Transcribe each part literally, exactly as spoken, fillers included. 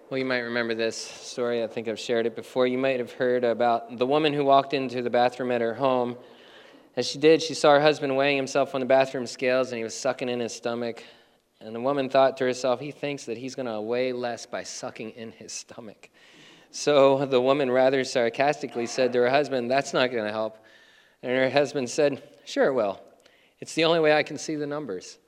Well, you might remember this story. I think I've shared it before. You might have heard about the woman who walked into the bathroom at her home. As she did, she saw her husband weighing himself on the bathroom scales, and he was sucking in his stomach. And the woman thought to herself, he thinks that he's going to weigh less by sucking in his stomach. So the woman rather sarcastically said to her husband, that's not going to help. And her husband said, sure it will. It's the only way I can see the numbers.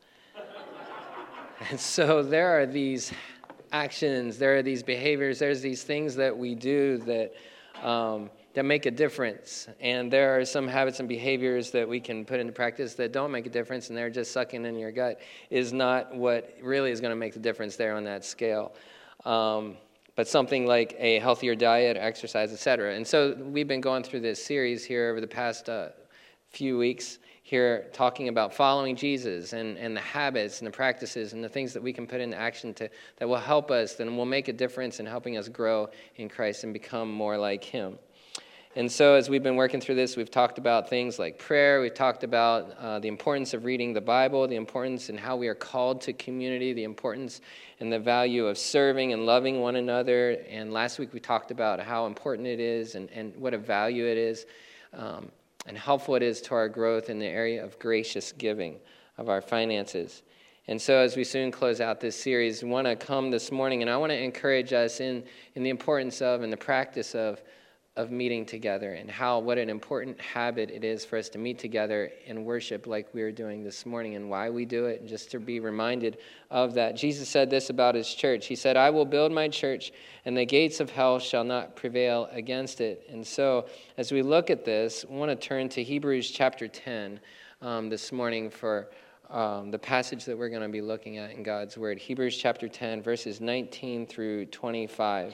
And so there are these actions, there are these behaviors, there's these things that we do that um, that make a difference. And there are some habits and behaviors that we can put into practice that don't make a difference, and they're just sucking in your gut is not what really is going to make the difference there on that scale. Um, but something like a healthier diet, exercise, et cetera. And so we've been going through this series here over the past uh, few weeks here talking about following Jesus and, and the habits and the practices and the things that we can put into action to that will help us and will make a difference in helping us grow in Christ and become more like him. And so as we've been working through this, we've talked about things like prayer. We've talked about uh, the importance of reading the Bible, the importance in how we are called to community, the importance and the value of serving and loving one another. And last week we talked about how important it is and, and what a value it is um, and helpful it is to our growth in the area of gracious giving of our finances. And so as we soon close out this series, we want to come this morning, and I want to encourage us in, in the importance of and the practice of of meeting together and how what an important habit it is for us to meet together and worship like we are doing this morning and why we do it, and just to be reminded of that. Jesus said this about his church. He said, I will build my church, and the gates of hell shall not prevail against it. And so as we look at this, I want to turn to Hebrews chapter ten um, this morning for um, the passage that we're going to be looking at in God's Word. Hebrews chapter ten, verses nineteen through twenty-five.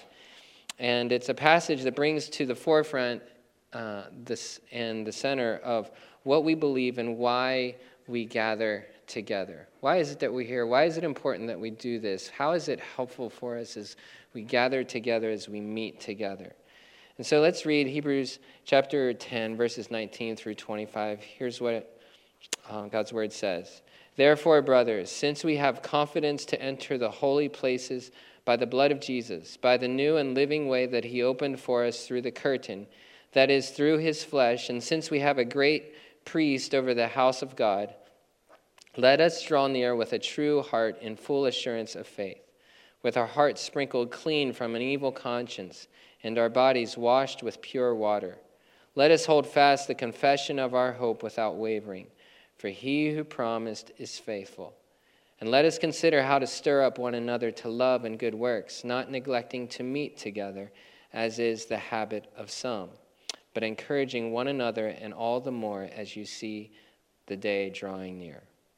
And it's a passage that brings to the forefront uh, this and the center of what we believe and why we gather together. Why is it that we're here? Why is it important that we do this? How is it helpful for us as we gather together, as we meet together? And so let's read Hebrews chapter ten, verses nineteen through twenty-five. Here's what uh, God's Word says. Therefore, brothers, since we have confidence to enter the holy places by the blood of Jesus, by the new and living way that he opened for us through the curtain, that is, through his flesh, and since we have a great priest over the house of God, let us draw near with a true heart in full assurance of faith, with our hearts sprinkled clean from an evil conscience, and our bodies washed with pure water. Let us hold fast the confession of our hope without wavering, for he who promised is faithful. And let us consider how to stir up one another to love and good works, not neglecting to meet together, as is the habit of some, but encouraging one another, and all the more as you see the day drawing near.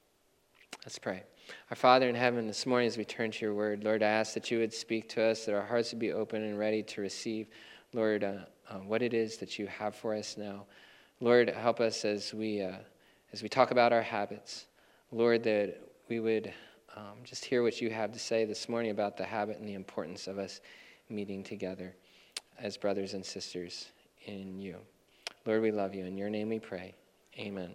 Let's pray. Our Father in heaven, this morning as we turn to your word, Lord, I ask that you would speak to us, that our hearts would be open and ready to receive, Lord, uh, uh, what it is that you have for us now. Lord, help us as we uh, as we talk about our habits. Lord, that we would um, just hear what you have to say this morning about the habit and the importance of us meeting together as brothers and sisters in you. Lord, we love you. In your name we pray. Amen.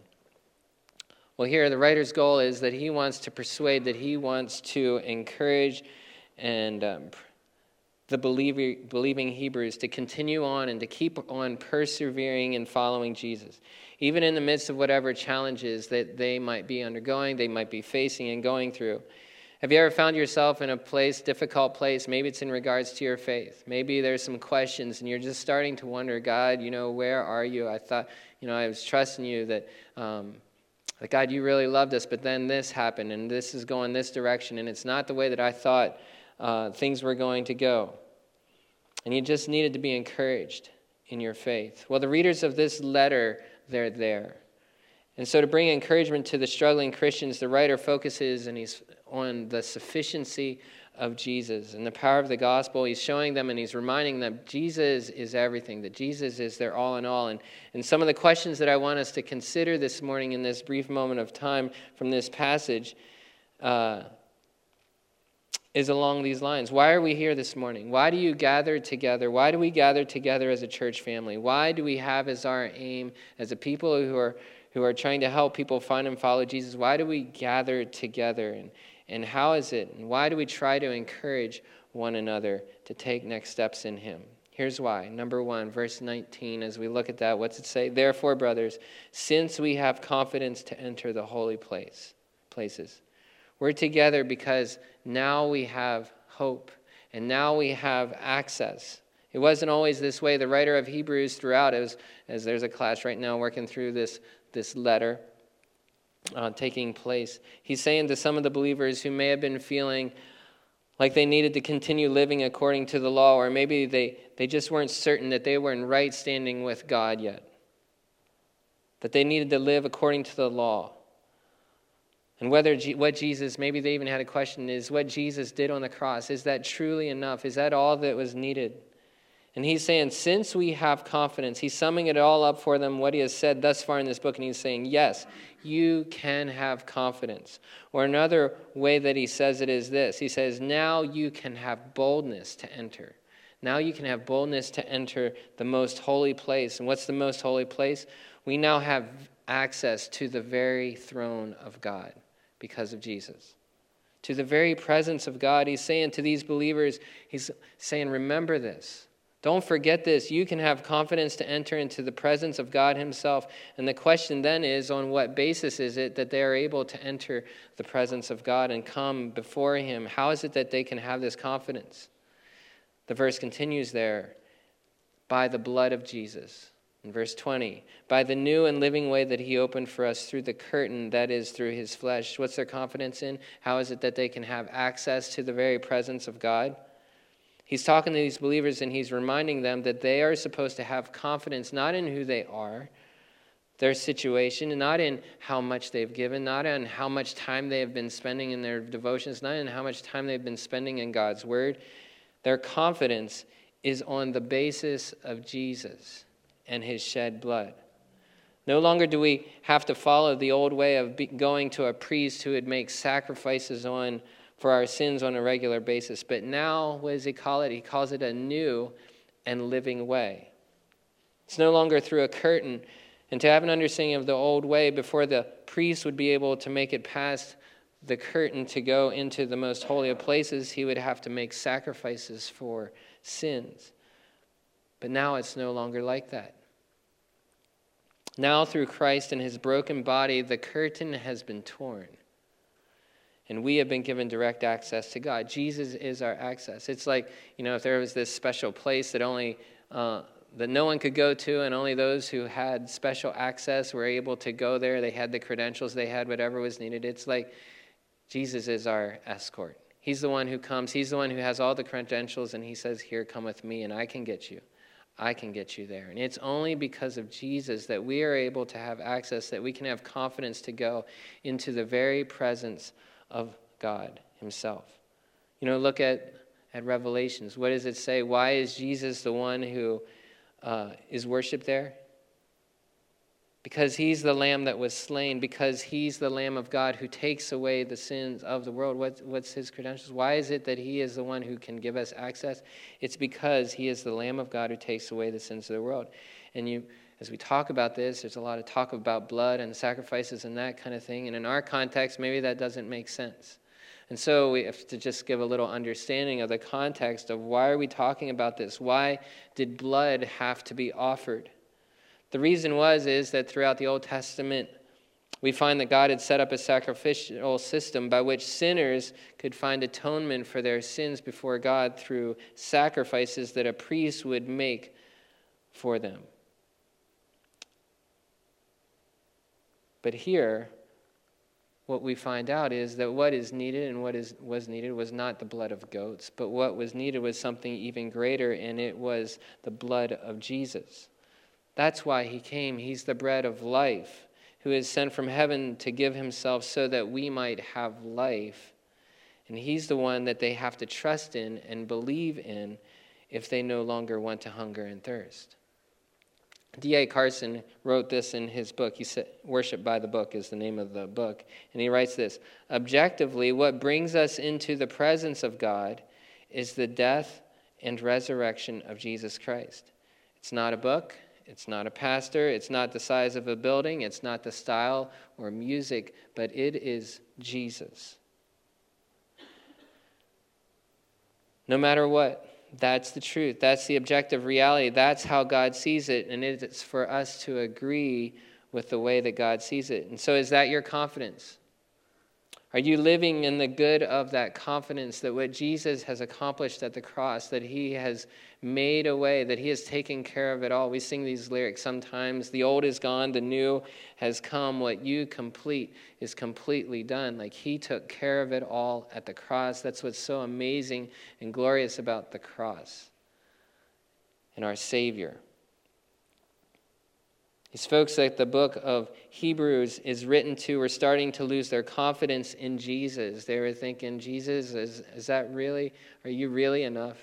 Well, here the writer's goal is that he wants to persuade, that he wants to encourage and um, the believer, believing Hebrews to continue on and to keep on persevering and following Jesus. Even in the midst of whatever challenges that they might be undergoing, they might be facing and going through. Have you ever found yourself in a place, difficult place? Maybe it's in regards to your faith. Maybe there's some questions and you're just starting to wonder, God, you know, where are you? I thought, you know, I was trusting you that, um, that God, you really loved us, but then this happened and this is going this direction and it's not the way that I thought uh, things were going to go. And you just needed to be encouraged in your faith. Well, the readers of this letter, they're there. And so to bring encouragement to the struggling Christians, the writer focuses and he's on the sufficiency of Jesus and the power of the gospel. He's showing them and he's reminding them Jesus is everything, that Jesus is their all in all. And, and some of the questions that I want us to consider this morning in this brief moment of time from this passage uh, is along these lines. Why are we here this morning? Why do you gather together? Why do we gather together as a church family? Why do we have as our aim, as a people who are who are trying to help people find and follow Jesus, why do we gather together? And, and how is it? And why do we try to encourage one another to take next steps in him. Here's why. Number one, verse nineteen, as we look at that, what's it say? Therefore, brothers, since we have confidence to enter the holy place, places, we're together because now we have hope and now we have access. It wasn't always this way. The writer of Hebrews throughout, as, as there's a class right now working through this, this letter uh, taking place, he's saying to some of the believers who may have been feeling like they needed to continue living according to the law, or maybe they, they just weren't certain that they were in right standing with God yet, that they needed to live according to the law. And whether G- what Jesus, maybe they even had a question, is what Jesus did on the cross, is that truly enough? Is that all that was needed? And he's saying, since we have confidence, he's summing it all up for them, what he has said thus far in this book, and he's saying, yes, you can have confidence. Or another way that he says it is this. He says, now you can have boldness to enter. Now you can have boldness to enter the most holy place. And what's the most holy place? We now have access to the very throne of God because of Jesus. To the very presence of God. He's saying to these believers, he's saying, remember this. Don't forget this. You can have confidence to enter into the presence of God himself. And the question then is, on what basis is it that they are able to enter the presence of God and come before him? How is it that they can have this confidence? The verse continues there, by the blood of Jesus. In verse twenty, by the new and living way that he opened for us through the curtain, that is, through his flesh. What's their confidence in? How is it that they can have access to the very presence of God? He's talking to these believers and he's reminding them that they are supposed to have confidence not in who they are, their situation, not in how much they've given, not in how much time they have been spending in their devotions, not in how much time they've been spending in God's word. Their confidence is on the basis of Jesus and his shed blood. No longer do we have to follow the old way of going to a priest who would make sacrifices on for our sins on a regular basis. But now, what does he call it? He calls it a new and living way. It's no longer through a curtain. And to have an understanding of the old way, before the priest would be able to make it past the curtain to go into the most holy of places, he would have to make sacrifices for sins. But now it's no longer like that. Now, through Christ and his broken body, the curtain has been torn. And we have been given direct access to God. Jesus is our access. It's like, you know, if there was this special place that only uh, that no one could go to, and only those who had special access were able to go there. They had the credentials, they had whatever was needed. It's like Jesus is our escort. He's the one who comes. He's the one who has all the credentials, and he says, here, come with me, and I can get you. I can get you there. And it's only because of Jesus that we are able to have access, that we can have confidence to go into the very presence of God himself. You know, look at, at Revelations. What does it say? Why is Jesus the one who uh, is worshipped there? Because he's the Lamb that was slain, because he's the Lamb of God who takes away the sins of the world. What, what's his credentials? Why is it that he is the one who can give us access? It's because he is the Lamb of God who takes away the sins of the world. And you, as we talk about this, there's a lot of talk about blood and sacrifices and that kind of thing. And in our context, maybe that doesn't make sense. And so we have to just give a little understanding of the context of why are we talking about this? Why did blood have to be offered? The reason was is that throughout the Old Testament, we find that God had set up a sacrificial system by which sinners could find atonement for their sins before God through sacrifices that a priest would make for them. But here, what we find out is that what is needed and what is was needed was not the blood of goats, but what was needed was something even greater, and it was the blood of Jesus. That's why he came. He's the bread of life, who is sent from heaven to give himself so that we might have life. And he's the one that they have to trust in and believe in if they no longer want to hunger and thirst. D A Carson wrote this in his book. He said, Worship by the Book is the name of the book. And he writes this: objectively, what brings us into the presence of God is the death and resurrection of Jesus Christ. It's not a book. It's not a pastor. It's not the size of a building. It's not the style or music, but it is Jesus. No matter what. That's the truth. That's the objective reality. That's how God sees it. And it's for us to agree with the way that God sees it. And so is that your confidence? Are you living in the good of that confidence that what Jesus has accomplished at the cross, that he has made a way, that he has taken care of it all? We sing these lyrics sometimes. The old is gone, the new has come. What you complete is completely done. Like he took care of it all at the cross. That's what's so amazing and glorious about the cross and our Savior. These folks that the book of Hebrews is written to were starting to lose their confidence in Jesus. They were thinking, Jesus, is, is that really, are you really enough?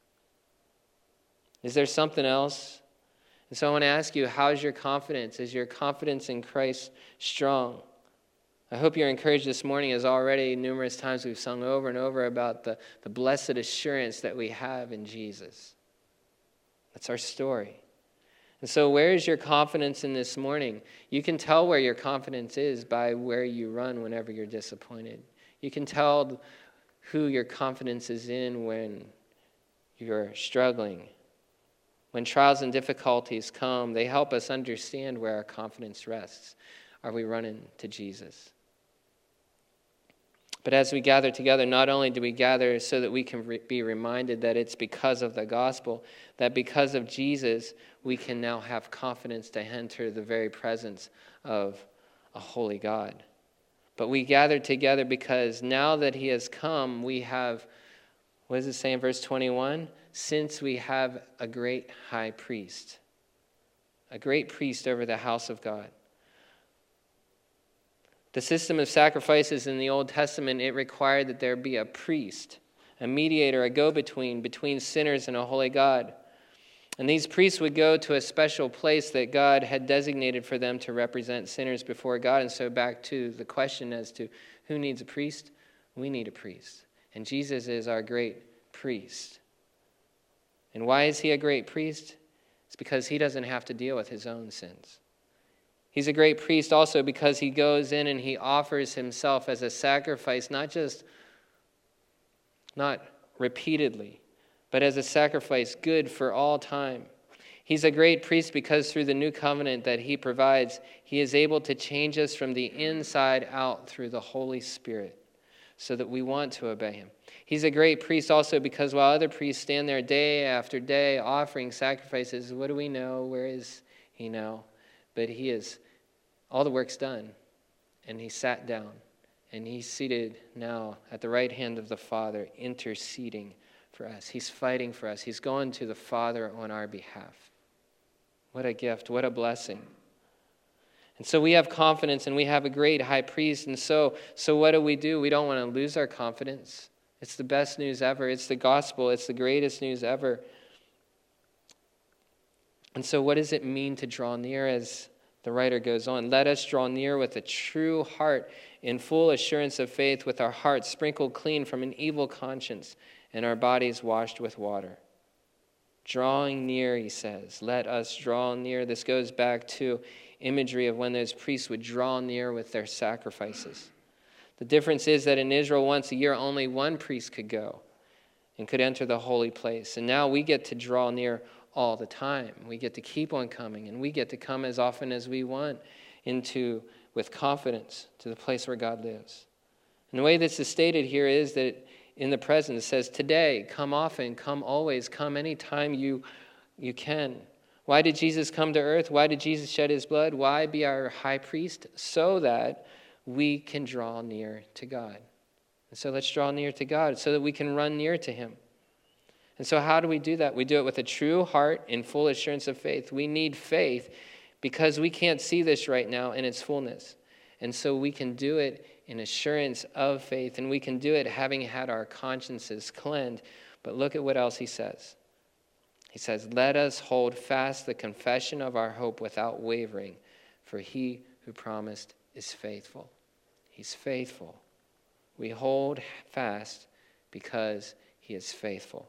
Is there something else? And so I want to ask you, how's your confidence? Is your confidence in Christ strong? I hope you're encouraged this morning, as already numerous times we've sung over and over about the, the blessed assurance that we have in Jesus. That's our story. And so where is your confidence in this morning? You can tell where your confidence is by where you run whenever you're disappointed. You can tell who your confidence is in when you're struggling. When trials and difficulties come, they help us understand where our confidence rests. Are we running to Jesus? But as we gather together, not only do we gather so that we can re- be reminded that it's because of the gospel, that because of Jesus, we can now have confidence to enter the very presence of a holy God. But we gather together because now that he has come, we have, what does it say in verse twenty-one? Since we have a great high priest, a great priest over the house of God. The system of sacrifices in the Old Testament, it required that there be a priest, a mediator, a go-between between sinners and a holy God. And these priests would go to a special place that God had designated for them to represent sinners before God. And so back to the question as to who needs a priest? We need a priest. And Jesus is our great priest. And why is he a great priest? It's because he doesn't have to deal with his own sins. He's a great priest also because he goes in and he offers himself as a sacrifice, not just, not repeatedly, but as a sacrifice good for all time. He's a great priest because through the new covenant that he provides, he is able to change us from the inside out through the Holy Spirit so that we want to obey him. He's a great priest also because while other priests stand there day after day offering sacrifices, what do we know? Where is he now? But he is, all the work's done, and he sat down, and he's seated now at the right hand of the Father, interceding for us. He's fighting for us. He's going to the Father on our behalf. What a gift, what a blessing. And so we have confidence, and we have a great high priest, and so, so what do we do? We don't want to lose our confidence. It's the best news ever. It's the gospel. It's the greatest news ever. And so what does it mean to draw near? As the writer goes on, let us draw near with a true heart in full assurance of faith, with our hearts sprinkled clean from an evil conscience and our bodies washed with water. Drawing near, he says, let us draw near. This goes back to imagery of when those priests would draw near with their sacrifices. The difference is that in Israel once a year only one priest could go and could enter the holy place. And now we get to draw near all the time. We get to keep on coming, and we get to come as often as we want into, with confidence, to the place where God lives. And the way this is stated here is that in the present, it says, today, come often, come always, come anytime you, you can. Why did Jesus come to earth? Why did Jesus shed his blood? Why be our high priest? So that we can draw near to God. And so let's draw near to God so that we can run near to him. And so how do we do that? We do it with a true heart in full assurance of faith. We need faith because we can't see this right now in its fullness. And so we can do it in assurance of faith, and we can do it having had our consciences cleansed. But look at what else he says. He says, let us hold fast the confession of our hope without wavering, for he who promised is faithful. He's faithful. We hold fast because he is faithful.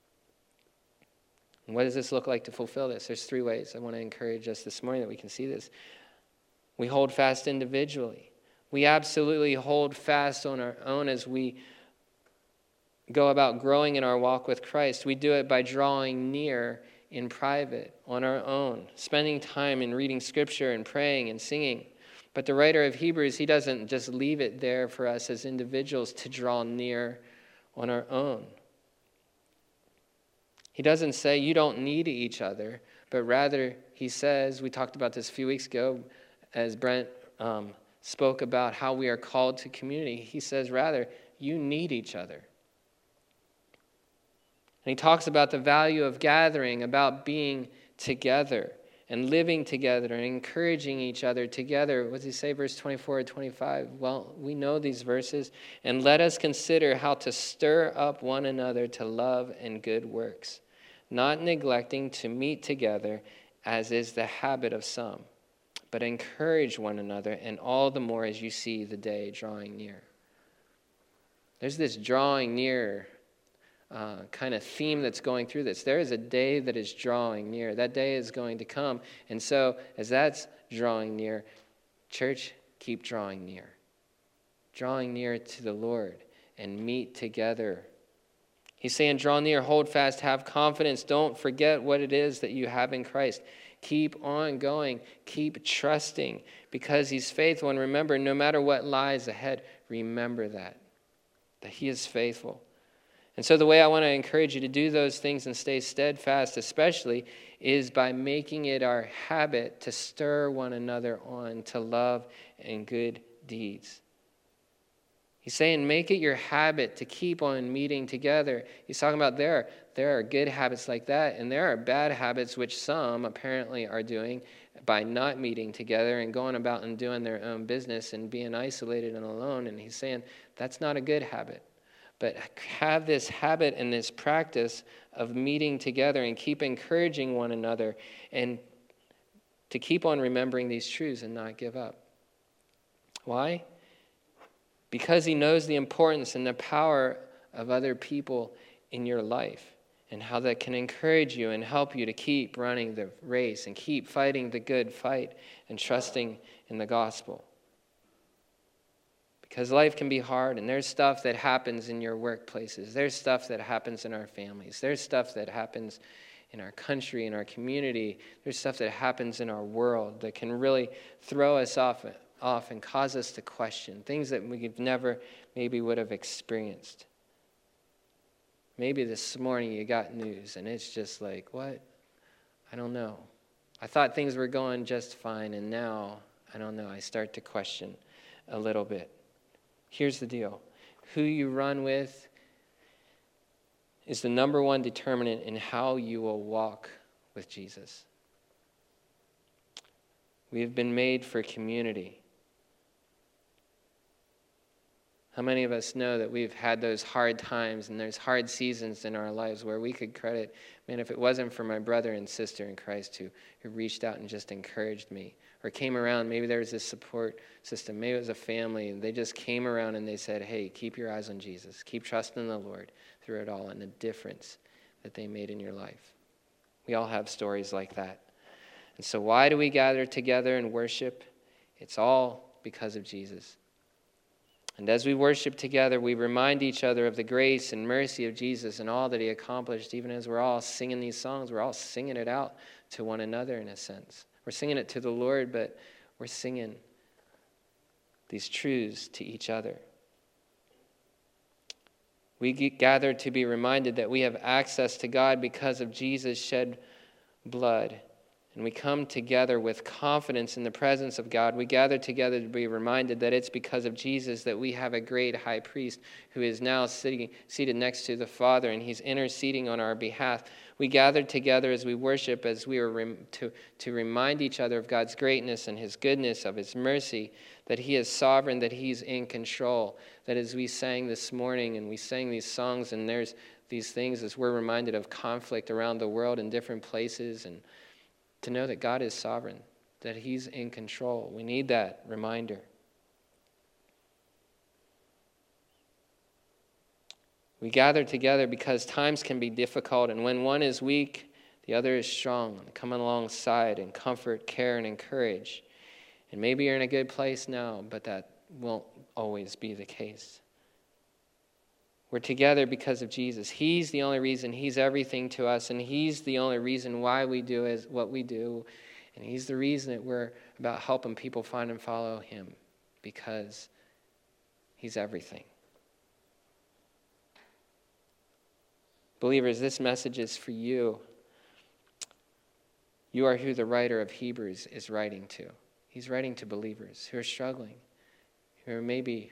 And what does this look like to fulfill this? There's three ways I want to encourage us this morning that we can see this. We hold fast individually. We absolutely hold fast on our own as we go about growing in our walk with Christ, we do it by drawing near in private, on our own, spending time in reading Scripture and praying and singing. But the writer of Hebrews, he doesn't just leave it there for us as individuals to draw near on our own. He doesn't say you don't need each other, but rather he says, we talked about this a few weeks ago as Brent um, spoke about how we are called to community. He says rather, you need each other. And he talks about the value of gathering, about being together and living together and encouraging each other together. What does he say, verse twenty-four or twenty-five? Well, we know these verses. And let us consider how to stir up one another to love and good works, not neglecting to meet together, as is the habit of some, but encourage one another, and all the more as you see the day drawing near. There's this drawing near uh, kind of theme that's going through this. There is a day that is drawing near. That day is going to come. And so as that's drawing near, church, keep drawing near. Drawing near to the Lord and meet together. He's saying, draw near, hold fast, have confidence. Don't forget what it is that you have in Christ. Keep on going. Keep trusting because he's faithful. And remember, no matter what lies ahead, remember that, that he is faithful. And so the way I want to encourage you to do those things and stay steadfast especially is by making it our habit to stir one another on to love and good deeds. He's saying make it your habit to keep on meeting together. He's talking about there, there are good habits like that, and there are bad habits which some apparently are doing by not meeting together and going about and doing their own business and being isolated and alone. And he's saying that's not a good habit. But have this habit and this practice of meeting together and keep encouraging one another and to keep on remembering these truths and not give up. Why? Because he knows the importance and the power of other people in your life and how that can encourage you and help you to keep running the race and keep fighting the good fight and trusting in the gospel. Because life can be hard, and there's stuff that happens in your workplaces. There's stuff that happens in our families. There's stuff that happens in our country, in our community. There's stuff that happens in our world that can really throw us off, off and cause us to question things that we've never maybe would have experienced. Maybe this morning you got news, and it's just like, what? I don't know. I thought things were going just fine, and now, I don't know, I start to question a little bit. Here's the deal. Who you run with is the number one determinant in how you will walk with Jesus. We have been made for community. How many of us know that we've had those hard times and there's hard seasons in our lives where we could credit, man, if it wasn't for my brother and sister in Christ who, who reached out and just encouraged me or came around, maybe there was this support system, maybe it was a family, and they just came around and they said, hey, keep your eyes on Jesus, keep trusting in the Lord through it all and the difference that they made in your life. We all have stories like that. And so why do we gather together and worship? It's all because of Jesus. And as we worship together, we remind each other of the grace and mercy of Jesus and all that he accomplished. Even as we're all singing these songs, we're all singing it out to one another in a sense. We're singing it to the Lord, but we're singing these truths to each other. We gather to be reminded that we have access to God because of Jesus' shed blood. And we come together with confidence in the presence of God. We gather together to be reminded that it's because of Jesus that we have a great high priest who is now sitting, seated next to the Father, and he's interceding on our behalf. We gather together as we worship, as we are rem- to, to remind each other of God's greatness and his goodness, of his mercy, that he is sovereign, that he's in control. That as we sang this morning and we sang these songs, and there's these things as we're reminded of conflict around the world in different places, and to know that God is sovereign, that he's in control. We need that reminder. We gather together because times can be difficult, and when one is weak, the other is strong, and come alongside and comfort, care, and encourage. And maybe you're in a good place now, but that won't always be the case. We're together because of Jesus. He's the only reason. He's everything to us, and he's the only reason why we do is what we do. And he's the reason that we're about helping people find and follow him, because he's everything. Believers, this message is for you. You are who the writer of Hebrews is writing to. He's writing to believers who are struggling, who are maybe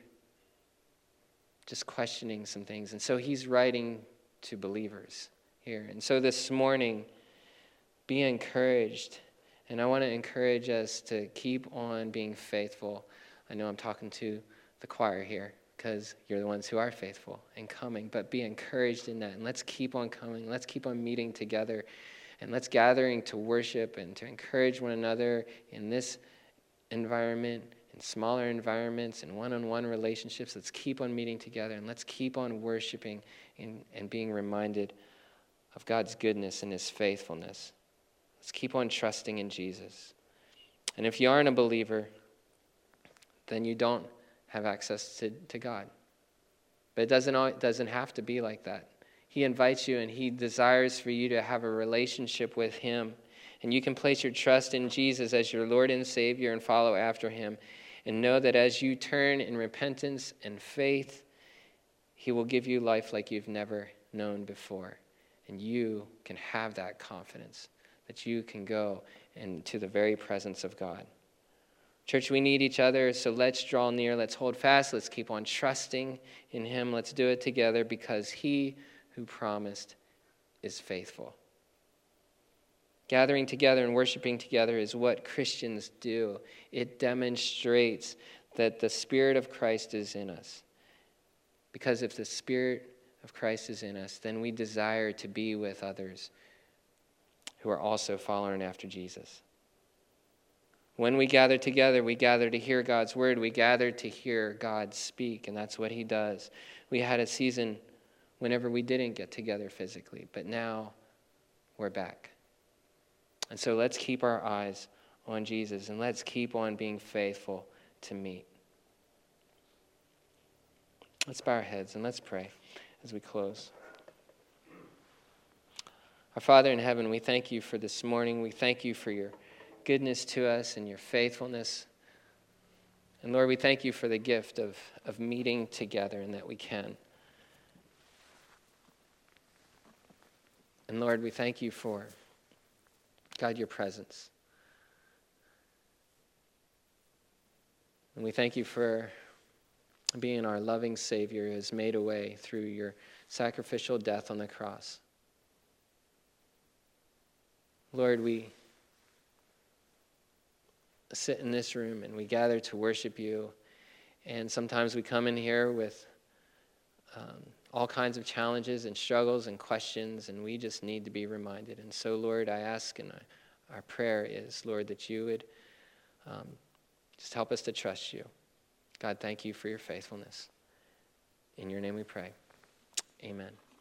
just questioning some things. And so he's writing to believers here. And so this morning, be encouraged. And I want to encourage us to keep on being faithful. I know I'm talking to the choir here because you're the ones who are faithful and coming. But be encouraged in that. And let's keep on coming. Let's keep on meeting together. And let's gathering to worship and to encourage one another in this environment, in smaller environments, in one-on-one relationships. Let's keep on meeting together, and let's keep on worshiping and, and being reminded of God's goodness and his faithfulness. Let's keep on trusting in Jesus. And if you aren't a believer, then you don't have access to, to God. But it doesn't, it doesn't have to be like that. He invites you, and he desires for you to have a relationship with him. And you can place your trust in Jesus as your Lord and Savior and follow after him. And know that as you turn in repentance and faith, he will give you life like you've never known before. And you can have that confidence that you can go into the very presence of God. Church, we need each other, so let's draw near. Let's hold fast. Let's keep on trusting in him. Let's do it together, because he who promised is faithful. Gathering together and worshiping together is what Christians do. It demonstrates that the Spirit of Christ is in us. Because if the Spirit of Christ is in us, then we desire to be with others who are also following after Jesus. When we gather together, we gather to hear God's word. We gather to hear God speak, and that's what he does. We had a season whenever we didn't get together physically, but now we're back. And so let's keep our eyes on Jesus, and let's keep on being faithful to meet. Let's bow our heads and let's pray as we close. Our Father in heaven, we thank you for this morning. We thank you for your goodness to us and your faithfulness. And Lord, we thank you for the gift of, of meeting together and that we can. And Lord, we thank you for, God, your presence. And we thank you for being our loving Savior who has made a way through your sacrificial death on the cross. Lord, we sit in this room and we gather to worship you. And sometimes we come in here with um, all kinds of challenges and struggles and questions, and we just need to be reminded. And so, Lord, I ask, and I, our prayer is, Lord, that you would um, just help us to trust you. God, thank you for your faithfulness. In your name we pray. Amen.